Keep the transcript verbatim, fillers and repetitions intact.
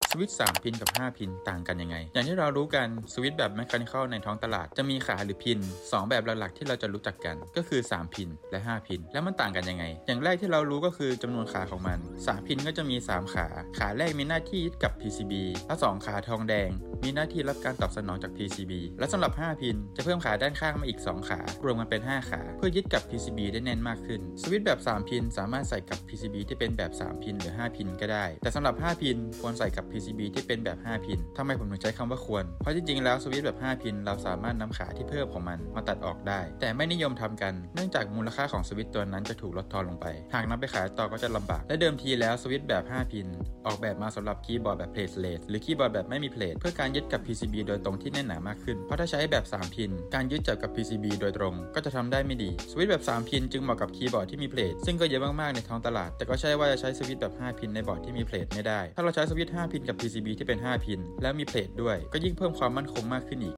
สวิตช์สามพินกับห้าพินต่างกันยังไงอย่างที่เรารู้กันสวิตช์แบบแมคคานิคอลในท้องตลาดจะมีขาหรือพินสองแบบหลักๆที่เราจะรู้จักกันก็คือสามพินและห้าพินแล้วมันต่างกันยังไงอย่างแรกที่เรารู้ก็คือจำนวนขาของมันสามพินก็จะมีสามขาขาแรกมีหน้าที่ยึดกับ พี ซี บี และสองขาทองแดงมีหน้าที่รับการตอบสนองจาก พี ซี บี และสำหรับห้าพินจะเพิ่มขาด้านข้างมาอีกสองขารวมกันเป็นห้าขาเพื่อยึดกับ พี ซี บี ได้แน่นมากขึ้นสวิตช์แบบสามพินสามารถใส่กับ พี ซี บี ที่เป็นแบบสามพินหรือห้าพินก็ได้แต่สำหรับห้าพินควรใส่กับ พี ซี บี ที่เป็นแบบห้าพินทำไมผมถึงใช้คำว่าควรเพราะจริงๆแล้วสวิตช์แบบห้าพินเราสามารถนำขาที่เพิ่มของมันมาตัดออกได้แต่ไม่นิยมทำกันเนื่องจากมูลค่าของสวิตช์ตัวนั้นจะถูกลดทอนลงไปหากนำไปขายต่อก็จะลำบากและเดิมทีแล้วสวิตช์แบบห้าพินออกแบบมาสำหรับคีย์บอร์ดแบบเพลทเลสหรือคีย์บอร์ดแบบไม่มีเพลทเพื่อการยึดกับ พี ซี บี โดยตรงที่แน่นหนามากขึ้นเพราะถ้าใช้แบบสามพินการยึดจับกับ พี ซี บี โดยตรงก็จะทำได้ไม่ดีสวิตช์แบบสามพินจึงเหมาะกับคีย์บอร์ดที่มีเพลทซึ่งก็เยอะมากๆในท้องตลาดแต่ก็ใช่ว่าจะใช้สวิตช์แบบห้าพินในบอร์ดที่มีเพลทไม่ได้ถ้าเราใช้สวิตช์ห้าพินกับ พี ซี บี ที่เป็นห้าพินแล้วมีเพลทด้วยก็ยิ่งเพิ่มความมั่นคงมากขึ้นอีก